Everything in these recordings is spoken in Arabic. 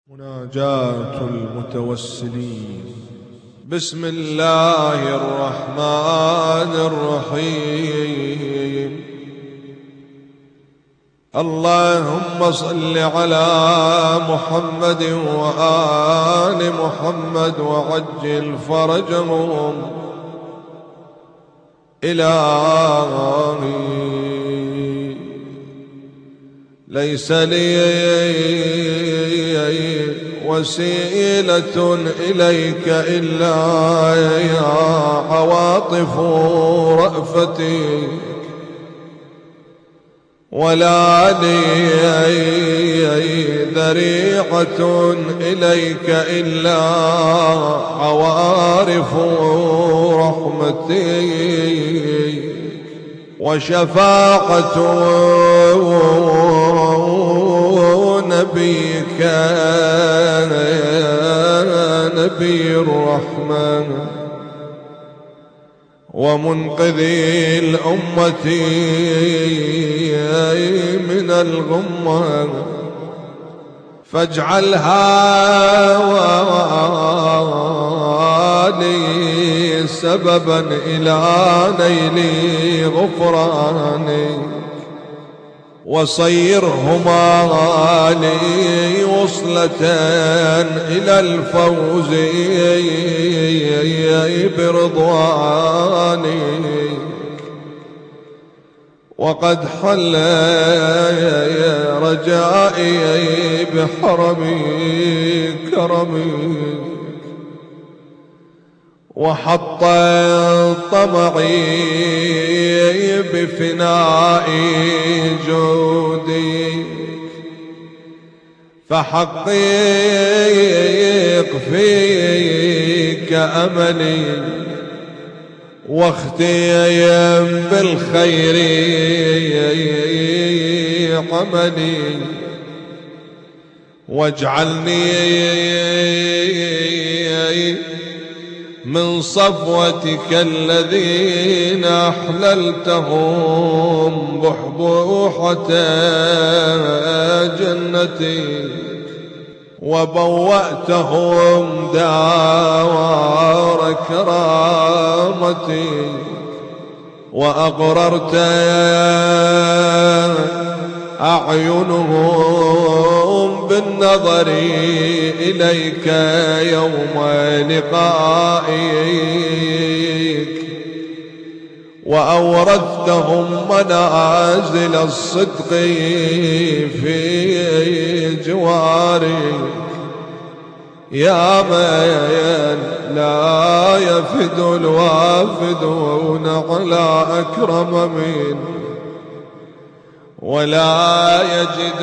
مناجاة المتوسلين. بسم الله الرحمن الرحيم. اللهم صل على محمد وآل محمد وعجل فرجهم. إلهي ليس لي وسيلة إليك إلا عواطف رأفتك، ولا لي ذريعة إليك إلا عوارف رحمتك، وشفاعة نبيك نبي الرحمن ومنقذي الأمة من الغمة، فاجعلها لي سببا إلى نيل غفرانك، وصيرهما لي وصلة إلى الفوز برضوانك. وقد حل رجائي بحرمي كرمك، وحط طمعي بفناء جودك، فحقق فيك أملي واختيم بالخير عملي، واجعلني من صفوتك الذين أحللتهم بحبوحة جنتك، وبوأتهم دار كرامتك، وأغررت أعينهم بالنظر إليك يوم لقائك، وأورثتهم منازل الصدق في جوارك، يا من لا يفد الوافدون على أكرم منه، ولا يجد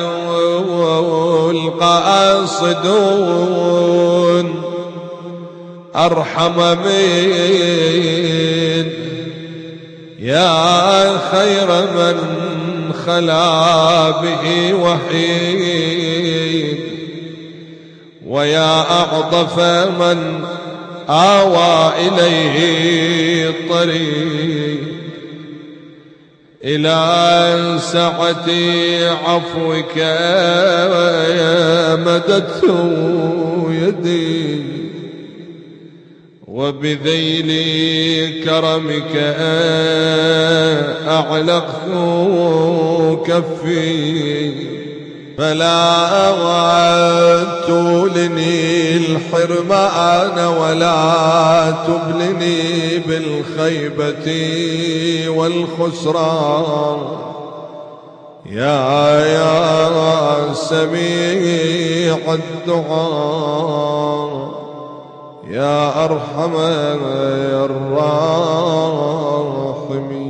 القاصدون أرحم من، يا خير من خلا به وحيد، ويا أعطف من آوى إليه الطريق، إلى سعة عفوك مددت يدي، وبذيل كرمك أعلقت كفي، فلا تولني الحرمان ولا تبلني بالخيبة والخسران، يا سميع الدعاء، يا أرحم الراحمين.